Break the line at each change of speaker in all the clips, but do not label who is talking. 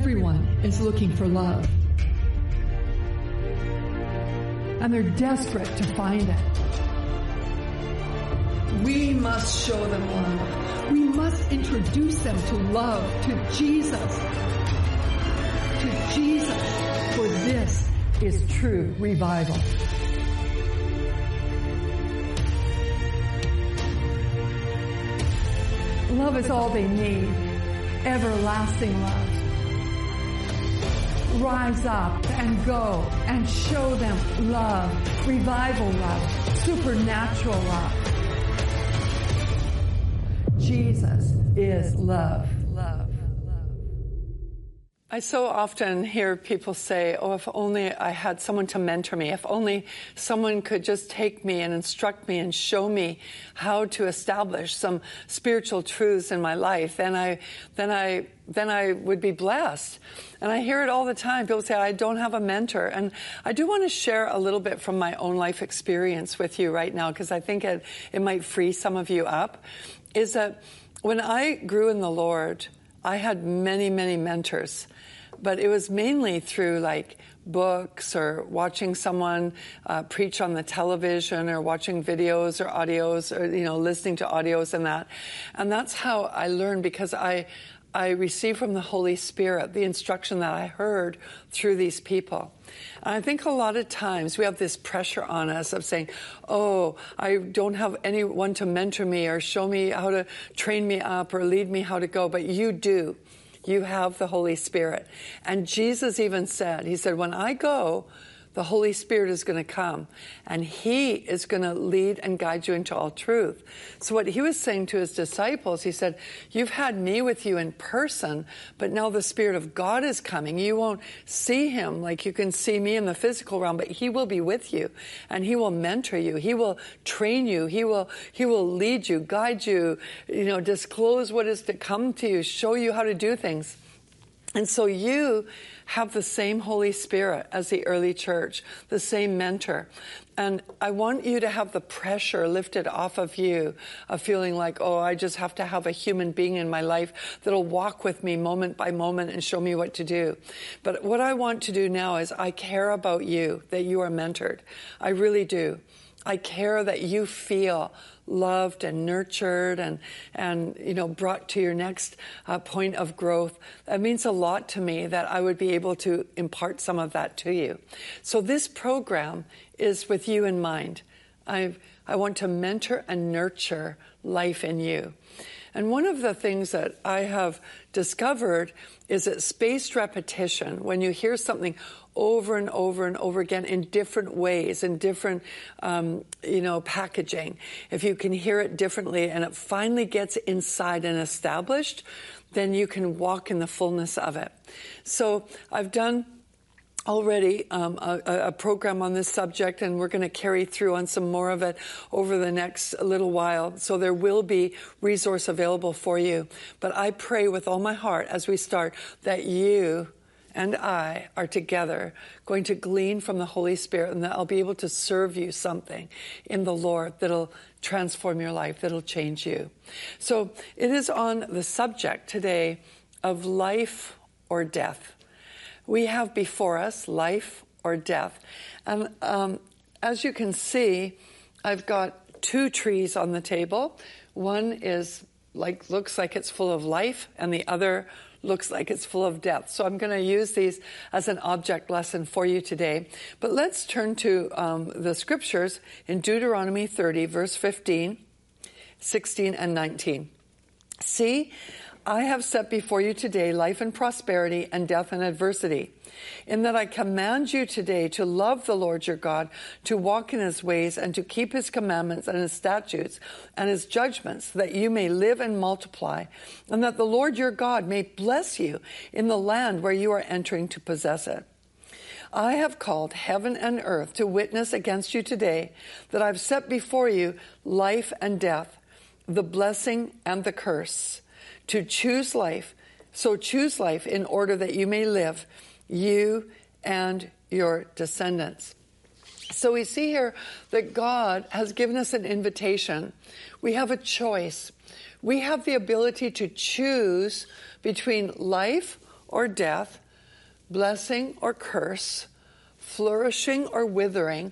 Everyone is looking for love. And they're desperate to find it. We must show them love. We must introduce them to love, to Jesus. To Jesus. For this is true revival. Love is all they need. Everlasting love. Rise up and go and show them love. Revival love. Supernatural love. Jesus is love. Love.
I so often hear people say, oh, if only I had someone to mentor me, if only someone could just take me and instruct me and show me how to establish some spiritual truths in my life, then I would be blessed. And I hear it all the time. People say, I don't have a mentor. And I do want to share a little bit from my own life experience with you right now, because I think it might free some of you up, is that when I grew in the Lord, I had many, many mentors. But it was mainly through like books or watching someone preach on the television or watching videos or audios or, listening to audios and that. And that's how I learned, because I received from the Holy Spirit the instruction that I heard through these people. And I think a lot of times we have this pressure on us of saying, oh, I don't have anyone to mentor me or show me how to train me up or lead me how to go, but you do. You have the Holy Spirit. And Jesus even said, he said, when I go, the Holy Spirit is going to come and he is going to lead and guide you into all truth. So what he was saying to his disciples, he said, you've had me with you in person, but now the Spirit of God is coming. You won't see him like you can see me in the physical realm, but he will be with you and he will mentor you. He will train you. He will lead you, guide you, disclose what is to come to you, show you how to do things. And so you have the same Holy Spirit as the early church, the same mentor. And I want you to have the pressure lifted off of you of feeling like, oh, I just have to have a human being in my life that'll walk with me moment by moment and show me what to do. But what I want to do now is I care about you, that you are mentored. I really do. I care that you feel loved and nurtured and brought to your next point of growth. It means a lot to me that I would be able to impart some of that to you. So this program is with you in mind. I want to mentor and nurture life in you. And one of the things that I have discovered is that spaced repetition, when you hear something over and over and over again in different ways, in different, packaging, if you can hear it differently and it finally gets inside and established, then you can walk in the fullness of it. So I've done already a program on this subject, and we're going to carry through on some more of it over the next little while. So there will be resource available for you. But I pray with all my heart as we start that you and I are together going to glean from the Holy Spirit, and that I'll be able to serve you something in the Lord that'll transform your life, that'll change you. So it is on the subject today of life or death. We have before us life or death. And as you can see, I've got two trees on the table. One is looks like it's full of life, and the other looks like it's full of death. So I'm going to use these as an object lesson for you today. But let's turn to the scriptures in Deuteronomy 30, verse 15, 16, and 19. See, I have set before you today life and prosperity and death and adversity, in that I command you today to love the Lord your God, to walk in his ways, and to keep his commandments and his statutes and his judgments, that you may live and multiply, and that the Lord your God may bless you in the land where you are entering to possess it. I have called heaven and earth to witness against you today that I've set before you life and death, the blessing and the curse. To choose life, so choose life in order that you may live, you and your descendants. So we see here that God has given us an invitation. We have a choice. We have the ability to choose between life or death, blessing or curse, flourishing or withering,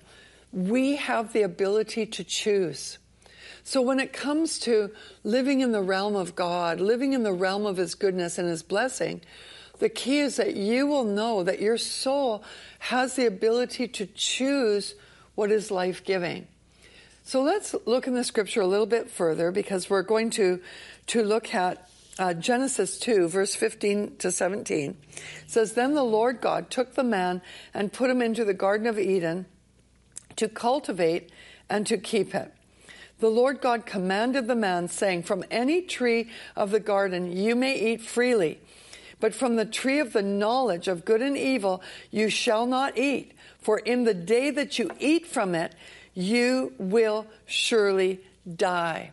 we have the ability to choose. So when it comes to living in the realm of God, living in the realm of His goodness and His blessing, the key is that you will know that your soul has the ability to choose what is life-giving. So let's look in the scripture a little bit further, because we're going to look at Genesis 2, verse 15 to 17. It says, "Then the Lord God took the man and put him into the Garden of Eden to cultivate and to keep it. The Lord God commanded the man, saying, 'From any tree of the garden you may eat freely, but from the tree of the knowledge of good and evil you shall not eat. For in the day that you eat from it, you will surely die.'"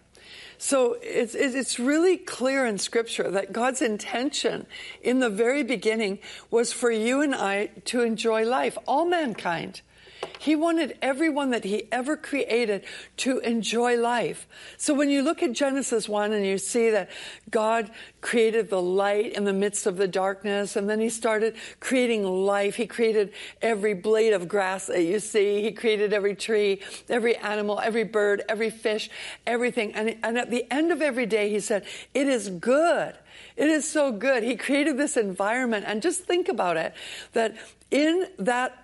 So it's really clear in Scripture that God's intention in the very beginning was for you and I to enjoy life, all mankind. He wanted everyone that He ever created to enjoy life. So when you look at Genesis 1 and you see that God created the light in the midst of the darkness, and then He started creating life. He created every blade of grass that you see. He created every tree, every animal, every bird, every fish, everything. And at the end of every day, He said, "It is good." It is so good. He created this environment. And just think about it, that in that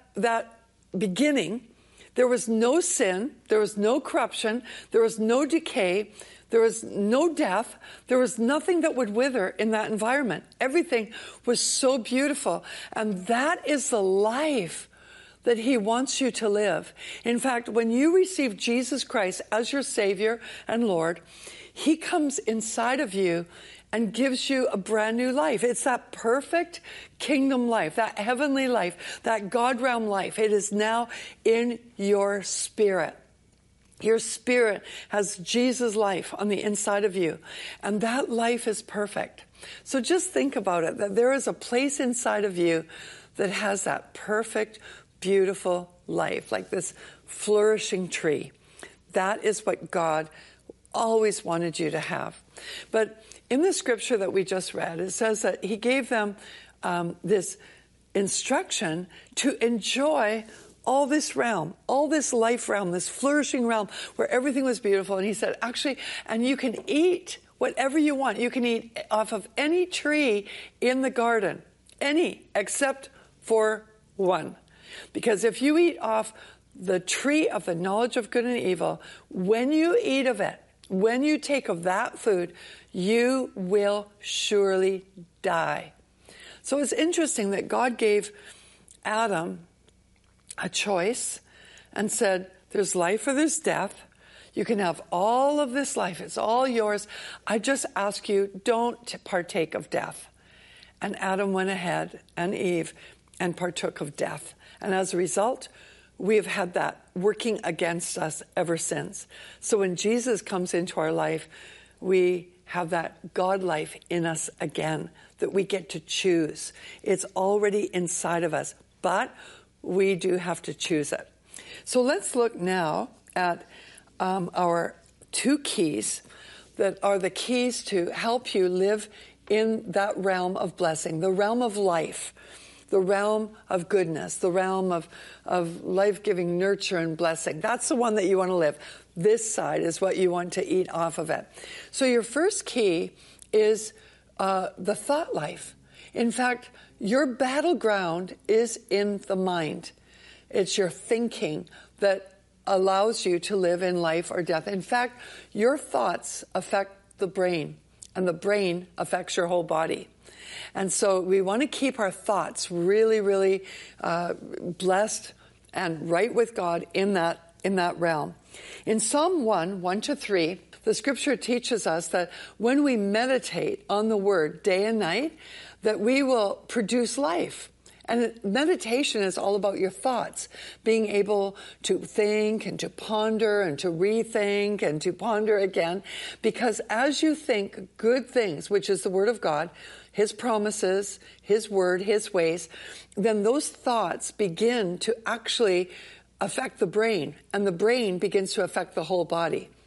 beginning, there was no sin, there was no corruption, there was no decay, there was no death, there was nothing that would wither in that environment. Everything was so beautiful. And that is the life that He wants you to live. In fact, when you receive Jesus Christ as your Savior and Lord, He comes inside of you and gives you a brand new life. It's that perfect kingdom life, that heavenly life, that God realm life. It is now in your spirit. Your spirit has Jesus' life on the inside of you, and that life is perfect. So just think about it, that there is a place inside of you that has that perfect, beautiful life, like this flourishing tree. That is what God always wanted you to have. But in the scripture that we just read, it says that He gave them this instruction to enjoy all this realm, all this life realm, this flourishing realm where everything was beautiful. And He said, actually, and you can eat whatever you want. You can eat off of any tree in the garden, any, except for one. Because if you eat off the tree of the knowledge of good and evil, when you eat of it, when you take of that food, you will surely die. So it's interesting that God gave Adam a choice and said, there's life or there's death. You can have all of this life. It's all yours. I just ask you, don't partake of death. And Adam went ahead, and Eve, and partook of death. And as a result, we have had that working against us ever since. So when Jesus comes into our life, we have that God life in us again that we get to choose. It's already inside of us, but we do have to choose it. So let's look now at our two keys that are the keys to help you live in that realm of blessing, the realm of life, the realm of goodness, the realm of life-giving nurture and blessing. That's the one that you want to live. This side is what you want to eat off of it. So your first key is the thought life. In fact, your battleground is in the mind. It's your thinking that allows you to live in life or death. In fact, your thoughts affect the brain, and the brain affects your whole body. And so we want to keep our thoughts really, really blessed and right with God in that realm. In Psalm 1:1-3, the scripture teaches us that when we meditate on the word day and night, that we will produce life. And meditation is all about your thoughts, being able to think and to ponder and to rethink and to ponder again. Because as you think good things, which is the word of God, His promises, His word, His ways, then those thoughts begin to actually affect the brain, and the brain begins to affect the whole body.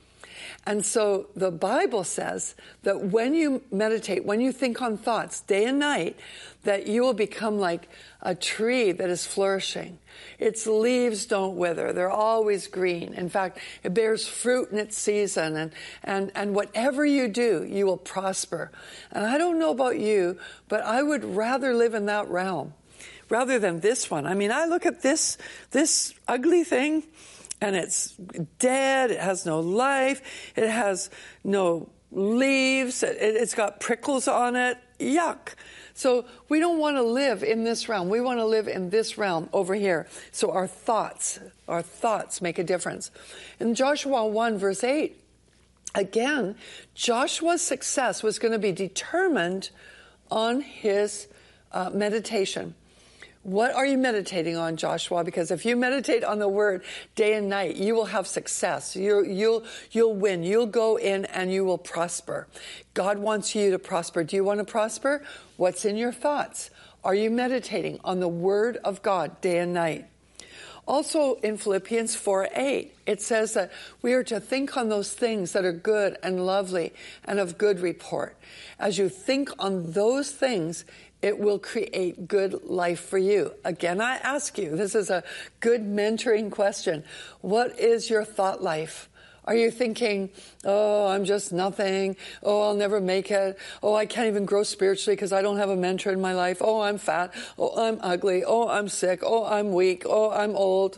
And so the Bible says that when you meditate, when you think on thoughts day and night, that you will become like a tree that is flourishing. Its leaves don't wither. They're always green. In fact, it bears fruit in its season. And whatever you do, you will prosper. And I don't know about you, but I would rather live in that realm rather than this one. I mean, I look at this ugly thing, and it's dead. It has no life. It has no leaves. It's got prickles on it. Yuck. So we don't want to live in this realm. We want to live in this realm over here. So our thoughts make a difference. In Joshua 1 verse 8, again, Joshua's success was going to be determined on his meditation. What are you meditating on, Joshua? Because if you meditate on the word day and night, you will have success. You'll win. You'll go in and you will prosper. God wants you to prosper. Do you want to prosper? What's in your thoughts? Are you meditating on the word of God day and night? Also in Philippians 4:8, it says that we are to think on those things that are good and lovely and of good report. As you think on those things, it will create good life for you. Again, I ask you, this is a good mentoring question. What is your thought life? Are you thinking, oh, I'm just nothing. Oh, I'll never make it. Oh, I can't even grow spiritually because I don't have a mentor in my life. Oh, I'm fat. Oh, I'm ugly. Oh, I'm sick. Oh, I'm weak. Oh, I'm old.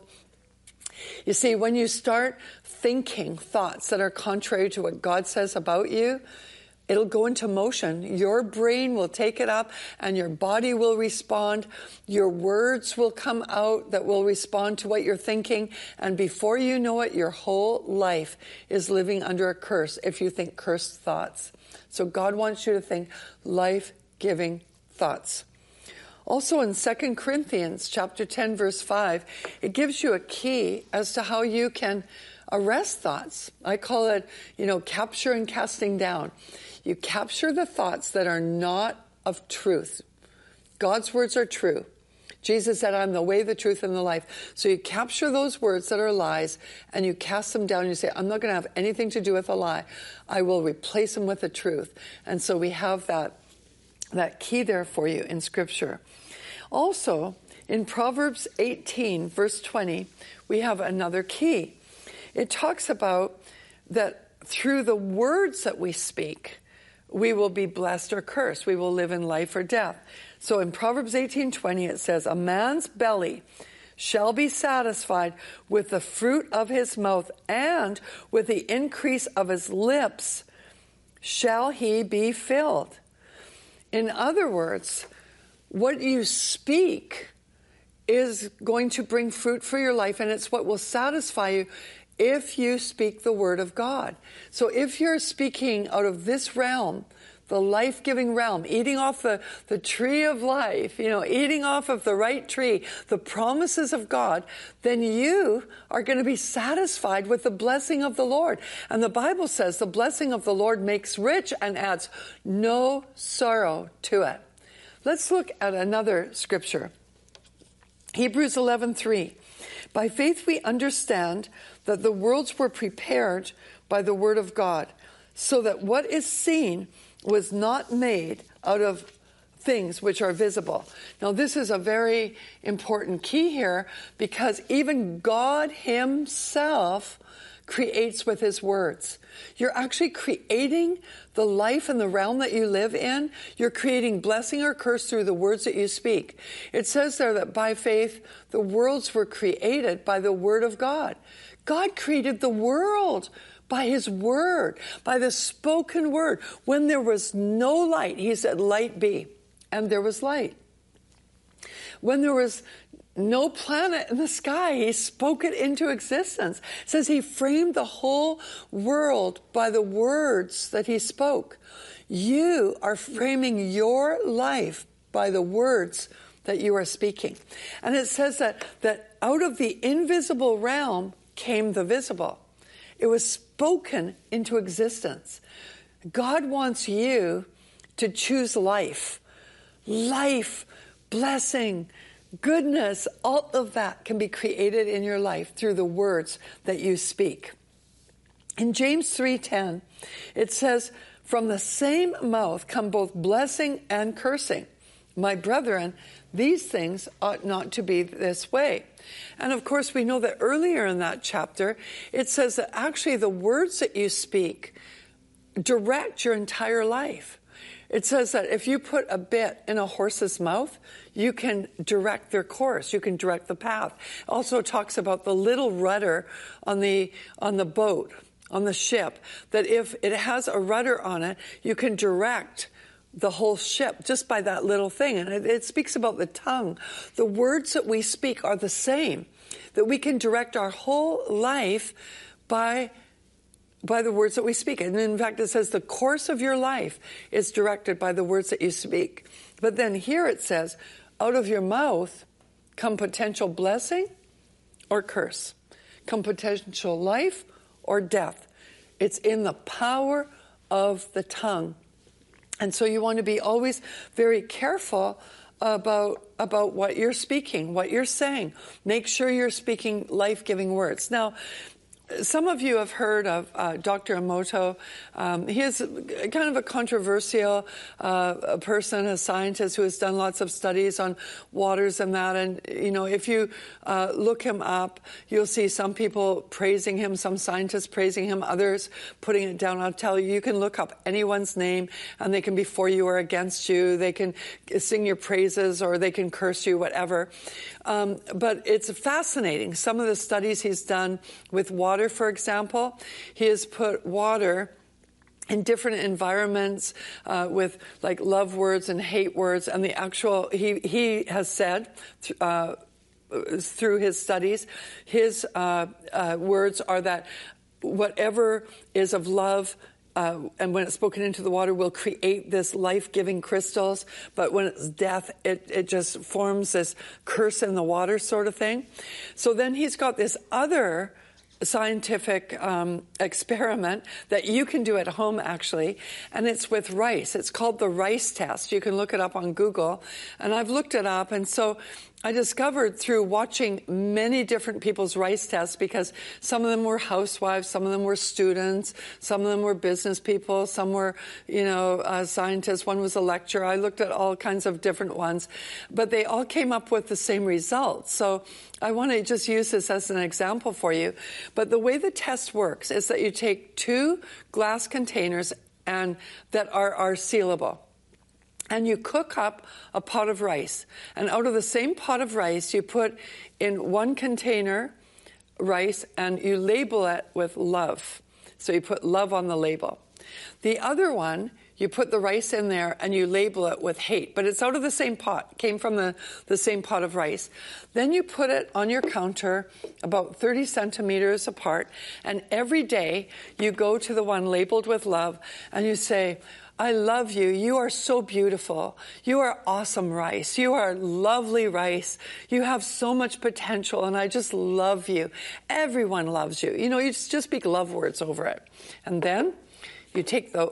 You see, when you start thinking thoughts that are contrary to what God says about you, it'll go into motion. Your brain will take it up and your body will respond. Your words will come out that will respond to what you're thinking. And before you know it, your whole life is living under a curse if you think cursed thoughts. So God wants you to think life-giving thoughts. Also in 2 Corinthians chapter 10, verse 5, it gives you a key as to how you can arrest thoughts. I call it, capture and casting down. You capture the thoughts that are not of truth. God's words are true. Jesus said, I'm the way, the truth, and the life. So you capture those words that are lies and you cast them down and you say, I'm not going to have anything to do with a lie. I will replace them with the truth. And so we have that key there for you in Scripture. Also, in Proverbs 18, verse 20, we have another key. It talks about that through the words that we speak, we will be blessed or cursed. We will live in life or death. So in Proverbs 18:20, it says, a man's belly shall be satisfied with the fruit of his mouth, and with the increase of his lips shall he be filled. In other words, what you speak is going to bring fruit for your life, and it's what will satisfy you if you speak the word of God. So if you're speaking out of this realm, the life-giving realm, eating off the tree of life, eating off of the right tree, the promises of God, then you are going to be satisfied with the blessing of the Lord. And the Bible says the blessing of the Lord makes rich and adds no sorrow to it. Let's look at another scripture. Hebrews 11:3. By faith we understand that the worlds were prepared by the word of God, so that what is seen was not made out of things which are visible. Now, this is a very important key here, because even God himself creates with his words. You're actually creating the life and the realm that you live in. You're creating blessing or curse through the words that you speak. It says there that by faith, the worlds were created by the word of God. God created the world by his word, by the spoken word. When there was no light, he said, light be, and there was light. When there was no planet in the sky, he spoke it into existence. It says he framed the whole world by the words that he spoke. You are framing your life by the words that you are speaking. And it says that out of the invisible realm came the visible. It was spoken into existence. God wants you to choose life. Life, blessing, goodness, all of that can be created in your life through the words that you speak. In James 3:10, it says, "From the same mouth come both blessing and cursing. My brethren, these things ought not to be this way." And of course, we know that earlier in that chapter, it says that actually the words that you speak direct your entire life. It says that if you put a bit in a horse's mouth, you can direct their course. You can direct the path. It also talks about the little rudder on the boat, on the ship, that if it has a rudder on it, you can direct the whole ship just by that little thing. And it speaks about the tongue. The words that we speak are the same, that we can direct our whole life by the words that we speak. And in fact, it says the course of your life is directed by the words that you speak. But then here it says, out of your mouth come potential blessing or curse, come potential life or death. It's in the power of the tongue. And so you want to be always very careful about what you're speaking, what you're saying. Make sure you're speaking life-giving words. Now, some of you have heard of Dr. Emoto. He is kind of a controversial person, a scientist who has done lots of studies on waters and that. And, you know, if you look him up, you'll see some people praising him, some scientists praising him, others putting it down. I'll tell you, you can look up anyone's name and they can be for you or against you. They can sing your praises or they can curse you, whatever. But it's fascinating. Some of the studies he's done with water, for example, he has put water in different environments with like love words and hate words, and the actual, he has said through his studies, his words are that whatever is of love, and when it's spoken into the water, will create this life-giving crystals. But when it's death, it just forms this curse in the water sort of thing. So then he's got this other scientific experiment that you can do at home, actually, and it's with rice. It's called the rice test. You can look it up on Google, and I've looked it up, and so I discovered through watching many different people's rice tests, because some of them were housewives, some of them were students, some of them were business people, some were, scientists, one was a lecturer. I looked at all kinds of different ones, but they all came up with the same results. So I want to just use this as an example for you. But the way the test works is that you take 2 glass containers and that are sealable. And you cook up a pot of rice. And out of the same pot of rice, you put in one container rice and you label it with love. So you put love on the label. The other one, you put the rice in there and you label it with hate. But it's out of the same pot, came from the same pot of rice. Then you put it on your counter about 30 centimeters apart. And every day you go to the one labeled with love and you say, I love you. You are so beautiful. You are awesome rice. You are lovely rice. You have so much potential, and I just love you. Everyone loves you. You just speak love words over it. And then you take the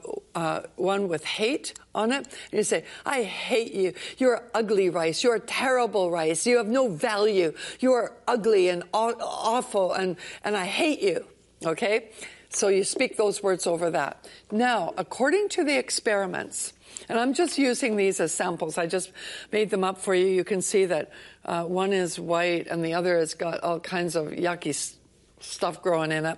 one with hate on it, and you say, I hate you. You're ugly rice. You're terrible rice. You have no value. You are ugly and awful, and I hate you. Okay? So you speak those words over that. Now, according to the experiments, and I'm just using these as samples. I just made them up for you. You can see that one is white and the other has got all kinds of yucky stuff growing in it.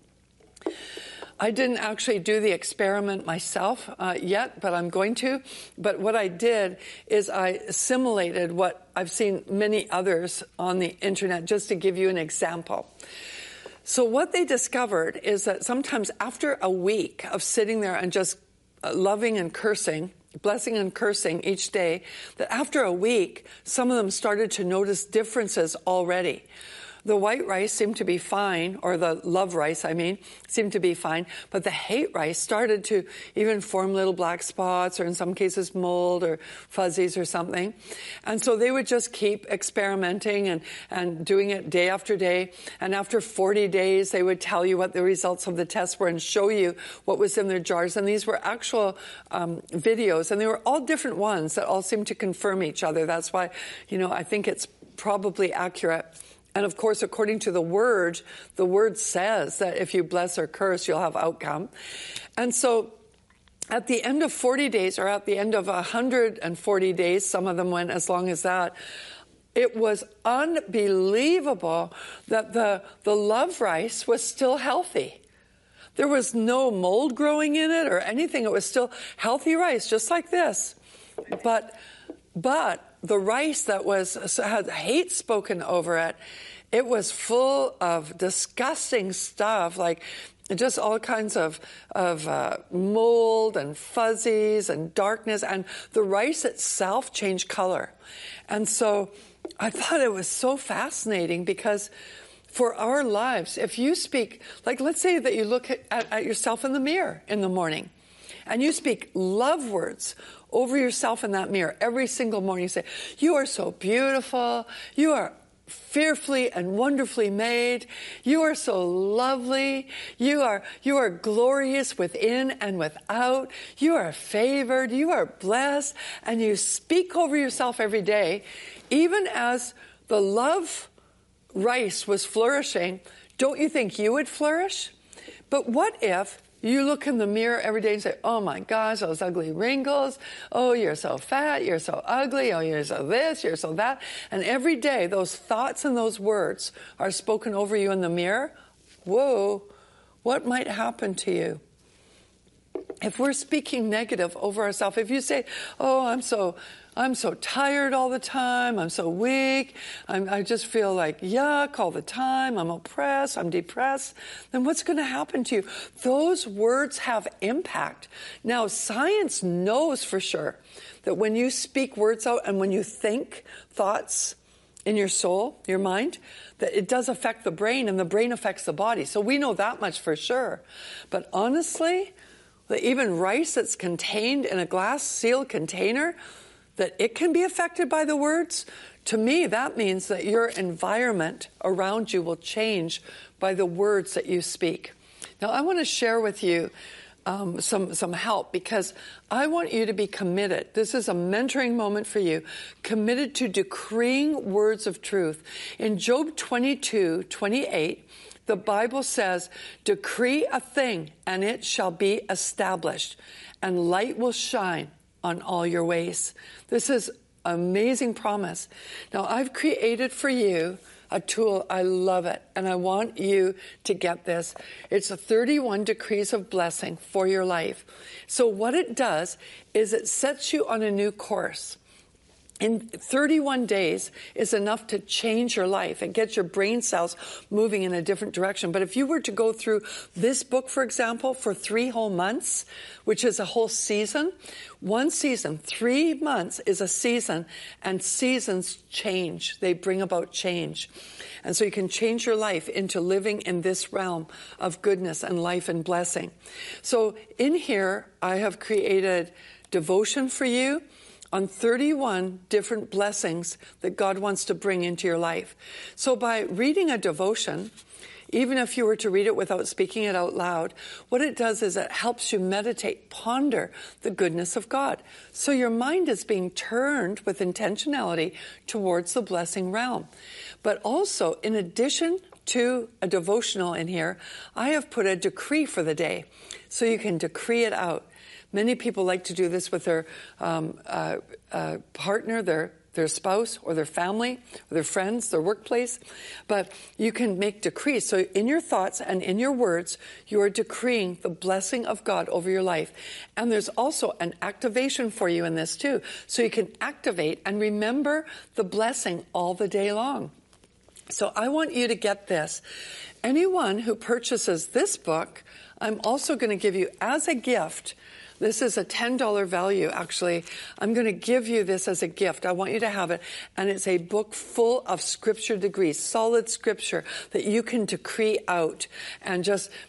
I didn't actually do the experiment myself yet, but I'm going to. But what I did is I simulated what I've seen many others on the internet, just to give you an example. So what they discovered is that sometimes after a week of sitting there and just loving and cursing, blessing and cursing each day, that after a week, some of them started to notice differences already. The white rice seemed to be fine, or the love rice, seemed to be fine, but the hate rice started to even form little black spots, or in some cases mold or fuzzies or something. And so they would just keep experimenting and doing it day after day. And after 40 days, they would tell you what the results of the test were and show you what was in their jars. And these were actual videos, and they were all different ones that all seemed to confirm each other. That's why, I think it's probably accurate. And of course, according to the word says that if you bless or curse, you'll have outcome. And so at the end of 40 days, or at the end of 140 days, some of them went as long as that, it was unbelievable that the love rice was still healthy. There was no mold growing in it or anything. It was still healthy rice, just like this. But the rice that had hate spoken over it, it was full of disgusting stuff, like just all kinds of mold and fuzzies and darkness, and the rice itself changed color. And so I thought it was so fascinating, because for our lives, if you speak, like let's say that you look at yourself in the mirror in the morning, and you speak love words over yourself in that mirror every single morning. You say, you are so beautiful. You are fearfully and wonderfully made. You are so lovely. You are glorious within and without. You are favored. You are blessed. And you speak over yourself every day, even as the love rice was flourishing. Don't you think you would flourish? But what if you look in the mirror every day and say, oh my gosh, those ugly wrinkles. Oh, you're so fat. You're so ugly. Oh, you're so this. You're so that. And every day those thoughts and those words are spoken over you in the mirror. Whoa, what might happen to you? If we're speaking negative over ourselves, if you say, oh, I'm so tired all the time. I'm so weak. I just feel like yuck all the time. I'm oppressed. I'm depressed. Then what's going to happen to you? Those words have impact. Now, science knows for sure that when you speak words out and when you think thoughts in your soul, your mind, that it does affect the brain, and the brain affects the body. So we know that much for sure. But honestly, that even rice that's contained in a glass sealed container, that it can be affected by the words, to me, that means that your environment around you will change by the words that you speak. Now, I want to share with you some help, because I want you to be committed. This is a mentoring moment for you, committed to decreeing words of truth. In Job 22:28, the Bible says, decree a thing and it shall be established, and light will shine on all your ways. This is an amazing promise. Now, I've created for you a tool. I love it, and I want you to get this. It's 31 decrees of blessing for your life. So what it does is it sets you on a new course. In 31 days is enough to change your life and get your brain cells moving in a different direction. But if you were to go through this book, for example, for 3 whole months, which is a whole season, 1 season, 3 months is a season, and seasons change. They bring about change. And so you can change your life into living in this realm of goodness and life and blessing. So in here, I have created devotion for you on 31 different blessings that God wants to bring into your life. So by reading a devotion, even if you were to read it without speaking it out loud, what it does is it helps you meditate, ponder the goodness of God. So your mind is being turned with intentionality towards the blessing realm. But also, in addition to a devotional in here, I have put a decree for the day, so you can decree it out. Many people like to do this with their partner, their spouse, or their family, or their friends, their workplace. But you can make decrees. So in your thoughts and in your words, you are decreeing the blessing of God over your life. And there's also an activation for you in this too. So you can activate and remember the blessing all the day long. So I want you to get this. Anyone who purchases this book, I'm also going to give you as a gift. This is a $10 value, actually. I'm going to give you this as a gift. I want you to have it. And it's a book full of scripture degrees, solid scripture that you can decree out and just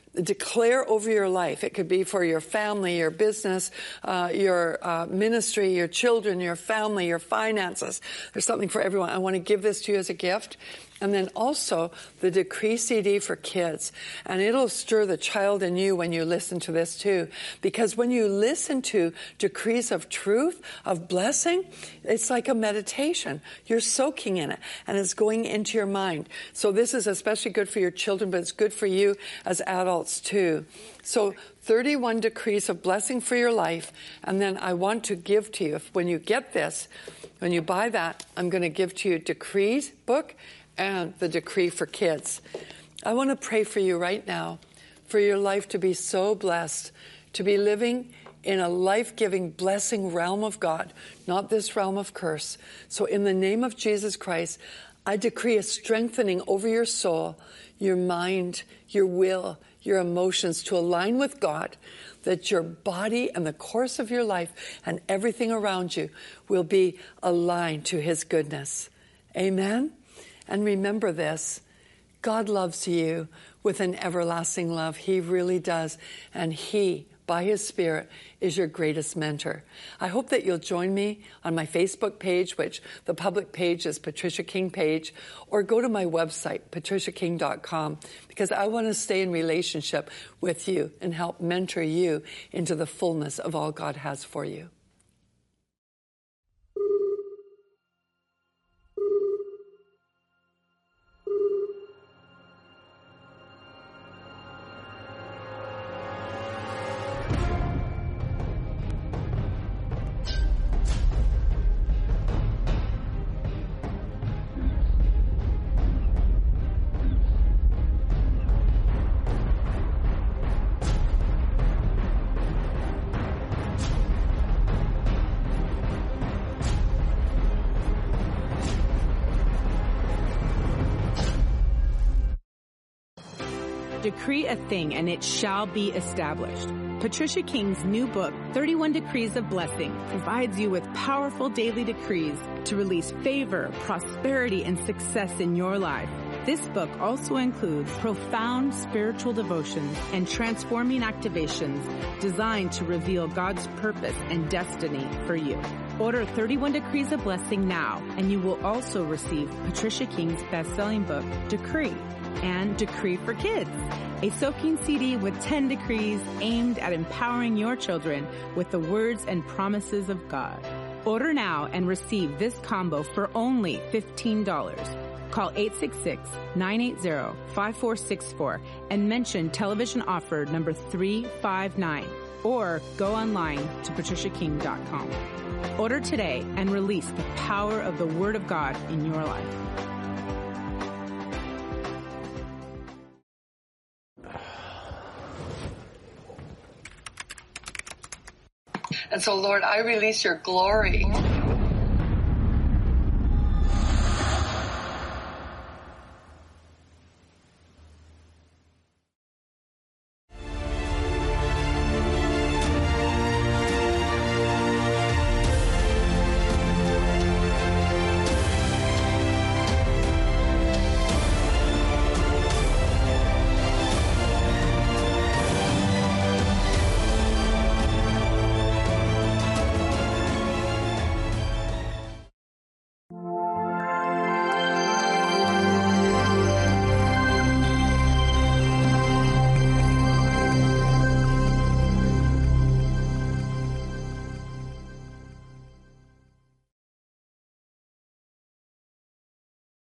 declare over your life. It could be for your family, your business, your ministry, your children, your family, your finances. There's something for everyone. I want to give this to you as a gift. And then also the Decree CD for kids. And it'll stir the child in you when you listen to this too. Because when you listen to decrees of truth, of blessing, it's like a meditation. You're soaking in it and it's going into your mind. So this is especially good for your children, but it's good for you as adults too. So 31 decrees of blessing for your life. And then I want to give to you, when you get this, when you buy that, I'm going to give to you Decrees book and the Decree for Kids. I want to pray for you right now, for your life to be so blessed, to be living in a life-giving, blessing realm of God, not this realm of curse. So in the name of Jesus Christ, I decree a strengthening over your soul, your mind, your will, your emotions to align with God, that your body and the course of your life and everything around you will be aligned to His goodness. Amen? And remember this, God loves you with an everlasting love. He really does. And He, by His Spirit, is your greatest mentor. I hope that you'll join me on my Facebook page, which the public page is Patricia King page, or go to my website, patriciaking.com, because I want to stay in relationship with you and help mentor you into the fullness of all God has for you.
Decree a thing and it shall be established. Patricia King's new book, 31 Decrees of Blessing, provides you with powerful daily decrees to release favor, prosperity, and success in your life. This book also includes profound spiritual devotions and transforming activations designed to reveal God's purpose and destiny for you. Order 31 Decrees of Blessing now, and you will also receive Patricia King's best-selling book, Decree, and Decree for Kids, a soaking CD with 10 decrees aimed at empowering your children with the words and promises of God. Order now and receive this combo for only $15. Call 866-980-5464 and mention television offer number 359, or go online to patriciaking.com. Order today and release the power of the Word of God in your life.
And so, Lord, I release your glory